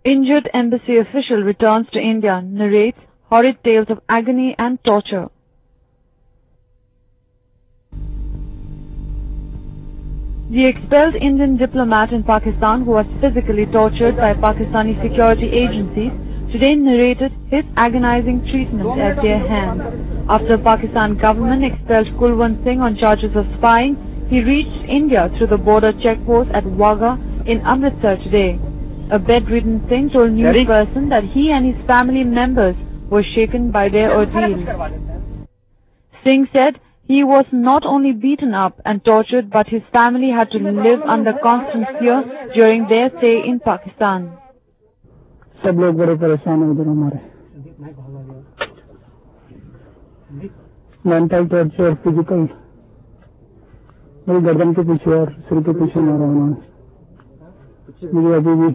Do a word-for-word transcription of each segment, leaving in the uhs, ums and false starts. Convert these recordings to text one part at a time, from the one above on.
Injured embassy official returns to India, narrates horrid tales of agony and torture. The expelled Indian diplomat in Pakistan, who was physically tortured by Pakistani security agencies, today narrated his agonizing treatment at their hands. After the Pakistan government expelled Kulwant Singh on charges of spying, he reached India through the border checkpost at Wagah in Amritsar today. A bedridden Singh told Newsperson that he and his family members were shaken by their ordeal. Singh said he was not only beaten up and tortured, but his family had to live under constant fear during their stay in Pakistan. सब लोग बड़े परेशान हैं उधर हमारे mental torture physical मेरी गर्दन के पीछे और सिर के पीछे मारा उन्होंने मुझे अभी भी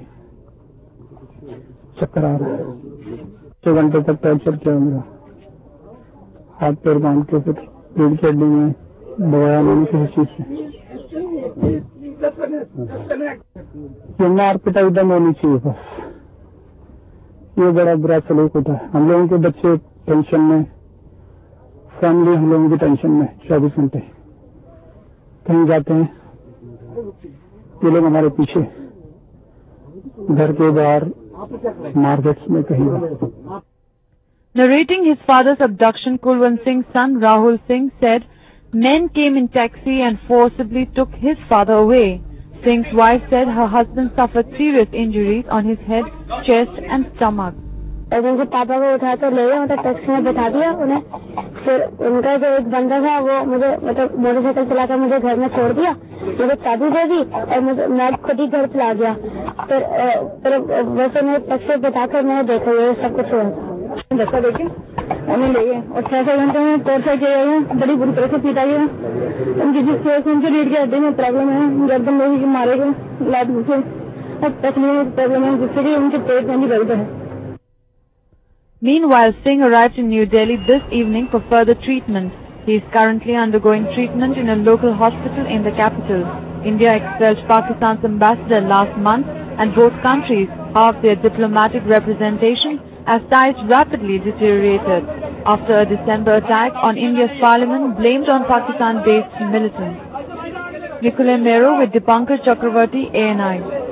चक्कर आ रहा है छह घंटे तक टॉर्चर किया मेरा हाथ पैर बांध के फिर रीढ़ की हड्डी में दबाया मैंने किसी चीज से ये मार पिटाई दम होनी चाहिए बस ये बड़ा बुरा सलूक होता है हम लोगों के बच्चे टेंशन में फैमिली हम लोगों की टेंशन में चौबीस घंटे कहीं जाते हैं ये लोग हमारे पीछे घर के बाहर मार्केट्स में कहीं. Narrating his father's abduction, Kulwant Singh's son Rahul Singh said, men came in taxi and forcibly took his father away. Singh's wife said her husband suffered serious injuries on his head, chest and stomach. उनके पापा को उठाया तो ले गया मतलब taxi में बैठा दिया उन्हें फिर उनका जो एक बंदा था वो मुझे मतलब मोटरसाइकिल चलाकर मुझे घर में छोड़ दिया मुझे चाबी दे दी और मुझे मैं खुद ही घर चला गया फिर फिर वैसे मैं टैक्सी बैठाकर मैंने देखा ये सब कुछ हुआ था धक्का देखे उन्हें ले गए और छह छह घंटे में टॉर्चर किए गए बड़ी बुरी तरह से पीटा गया उनकी जिस उनकी रीढ़ की हड्डी में प्रॉब्लम है गर्दन में ही मारे गए लाद से तकलीफ में प्रॉब्लम है जिससे कि उनके पेट में भी दर्द है. Meanwhile, Singh arrived in New Delhi this evening for further treatment. He is currently undergoing treatment in a local hospital in the capital. India expelled Pakistan's ambassador last month and both countries halved their diplomatic representation as ties rapidly deteriorated after a December attack on India's parliament blamed on Pakistan-based militants. Nikolay Mero with Dipankar Chakravarti, A N I.